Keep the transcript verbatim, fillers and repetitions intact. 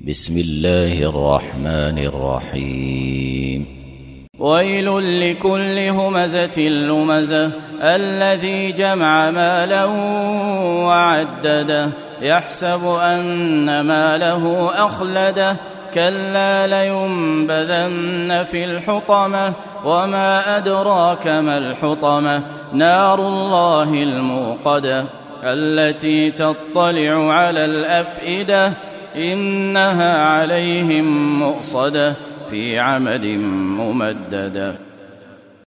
بسم الله الرحمن الرحيم ويل لكل همزة لمزة الذي جمع مالا وعدده يحسب أن ماله أخلده كلا لينبذن في الحطمة وما أدراك ما الحطمة نار الله الموقدة التي تطلع على الأفئدة إنها عليهم مؤصدة في عمد ممددة.